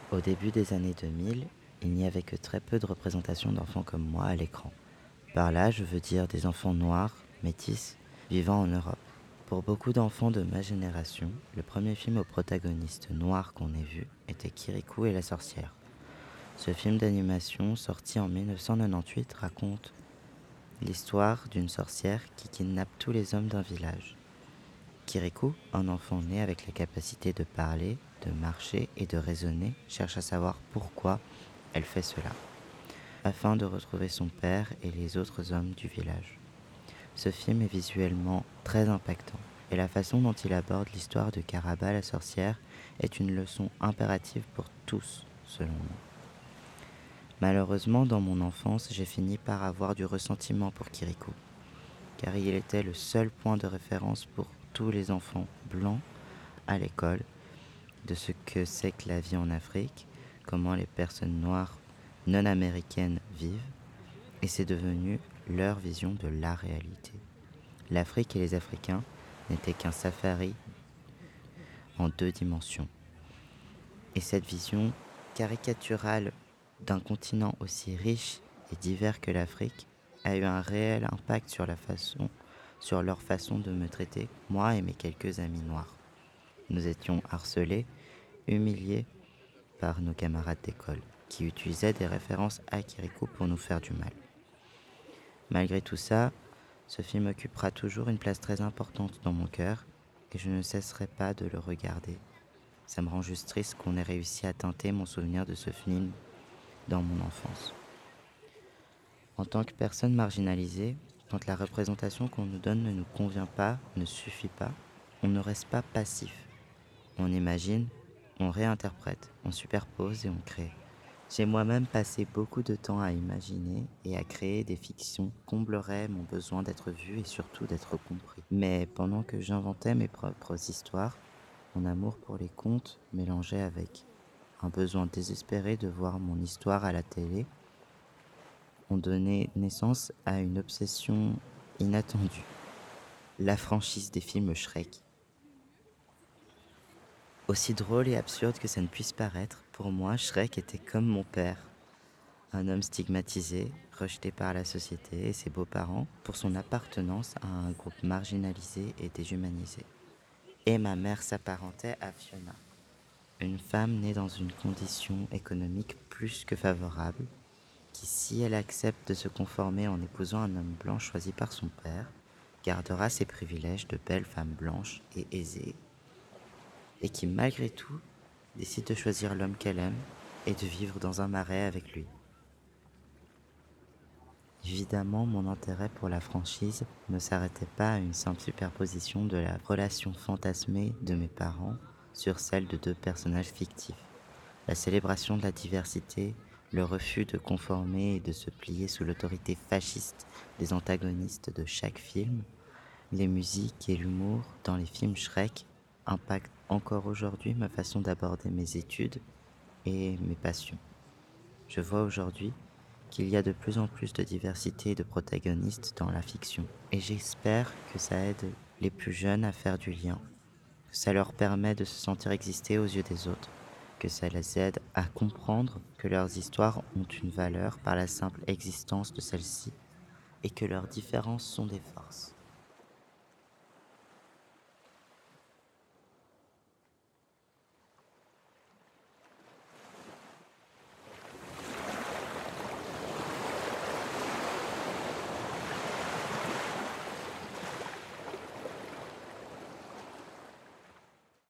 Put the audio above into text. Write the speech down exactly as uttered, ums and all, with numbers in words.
Au début des années deux mille, il n'y avait que très peu de représentations d'enfants comme moi à l'écran. Par là, je veux dire des enfants noirs, métis, vivant en Europe. Pour beaucoup d'enfants de ma génération, le premier film au protagoniste noir qu'on ait vu était Kirikou et la sorcière. Ce film d'animation, sorti en mille neuf cent quatre-vingt-dix-huit, raconte l'histoire d'une sorcière qui kidnappe tous les hommes d'un village. Kirikou, un enfant né avec la capacité de parler, de marcher et de raisonner, cherche à savoir pourquoi elle fait cela, afin de retrouver son père et les autres hommes du village. Ce film est visuellement très impactant, et la façon dont il aborde l'histoire de Karaba la sorcière est une leçon impérative pour tous, selon moi. Malheureusement, dans mon enfance, j'ai fini par avoir du ressentiment pour Kirikou, car il était le seul point de référence pour tous les enfants blancs à l'école de ce que c'est que la vie en Afrique, comment les personnes noires non américaines vivent, et c'est devenu leur vision de la réalité. L'Afrique et les Africains n'étaient qu'un safari en deux dimensions. Et cette vision caricaturale d'un continent aussi riche et divers que l'Afrique a eu un réel impact sur la façon, sur leur façon de me traiter, moi et mes quelques amis noirs. Nous étions harcelés, humiliés par nos camarades d'école, qui utilisaient des références à Kirikou pour nous faire du mal. Malgré tout ça, ce film occupera toujours une place très importante dans mon cœur et je ne cesserai pas de le regarder. Ça me rend juste triste qu'on ait réussi à teinter mon souvenir de ce film dans mon enfance. En tant que personne marginalisée, quand la représentation qu'on nous donne ne nous convient pas, ne suffit pas, on ne reste pas passif. On imagine, on réinterprète, on superpose et on crée. J'ai moi-même passé beaucoup de temps à imaginer et à créer des fictions qui combleraient mon besoin d'être vu et surtout d'être compris. Mais pendant que j'inventais mes propres histoires, mon amour pour les contes mélangeait avec un besoin désespéré de voir mon histoire à la télé, ont donné naissance à une obsession inattendue, la franchise des films Shrek. Aussi drôle et absurde que ça ne puisse paraître, pour moi, Shrek était comme mon père. Un homme stigmatisé, rejeté par la société et ses beaux-parents pour son appartenance à un groupe marginalisé et déshumanisé. Et ma mère s'apparentait à Fiona, une femme née dans une condition économique plus que favorable, qui, si elle accepte de se conformer en épousant un homme blanc choisi par son père, gardera ses privilèges de belle femme blanche et aisée, et qui, malgré tout, décide de choisir l'homme qu'elle aime et de vivre dans un marais avec lui. Évidemment, mon intérêt pour la franchise ne s'arrêtait pas à une simple superposition de la relation fantasmée de mes parents sur celle de deux personnages fictifs. La célébration de la diversité, le refus de conformer et de se plier sous l'autorité fasciste des antagonistes de chaque film, les musiques et l'humour dans les films Shrek impactent encore aujourd'hui ma façon d'aborder mes études et mes passions. Je vois aujourd'hui qu'il y a de plus en plus de diversité et de protagonistes dans la fiction. Et j'espère que ça aide les plus jeunes à faire du lien, que ça leur permet de se sentir exister aux yeux des autres, que ça les aide à comprendre que leurs histoires ont une valeur par la simple existence de celles-ci et que leurs différences sont des forces.